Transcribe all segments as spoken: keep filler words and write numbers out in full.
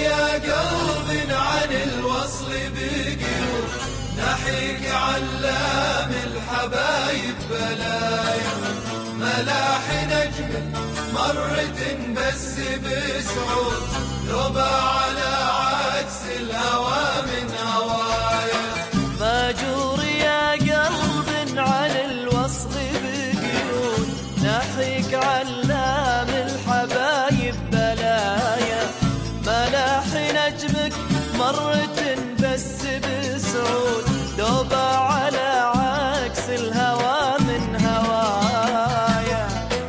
يا قلب عن الوصل بقيود، نحيك علام الحبايب بلايا. ملاح نجم مرة بس بسعود، لوبا على عكس الهوى من هوايا. ماجور يا قلب عن الوصل بقيود، نحيك علام الحبايب بلايا. ملاح نجمك مرة بس بسعود، لوبا على عكس الهوى من هوايا.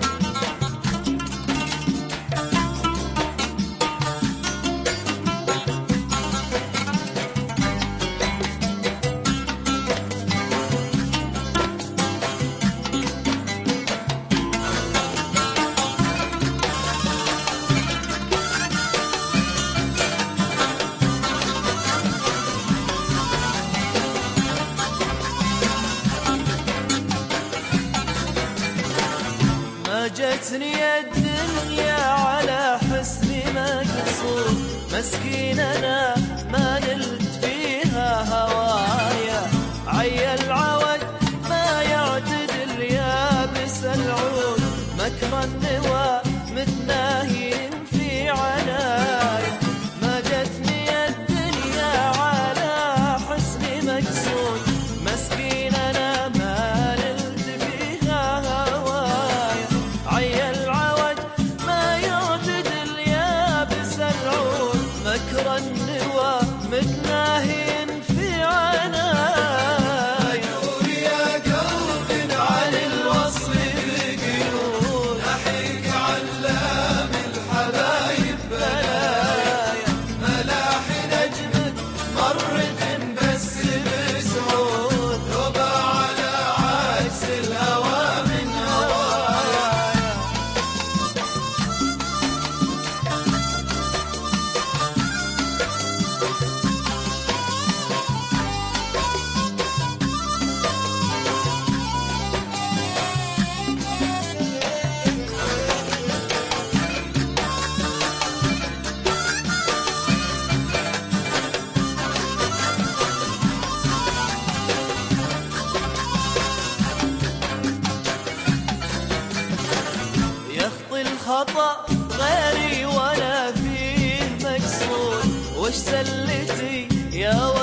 جتني الدنيا على حسن مقصود، مسكين انا ما نلت فيها هوايا. عي العود ما يعتدل يابس العود، مكر النوى متناهين في عنايا. ما جتني الدنيا على حسن مقصود، مسكين انا ما نلت فيها هوايا. عي العود ما يعتدل يابس العود، مكر النوى متناهين في عنايا. ماجور يا قلب عن الوصل بقيود، نحيك علام الحبايب بلايا. ملاح نجمك مرة بس بسعود، لوبا على عكس الهوى من هوايا. يخطي الخطأ غيري وانا فيه مقصود، وش سلتي يا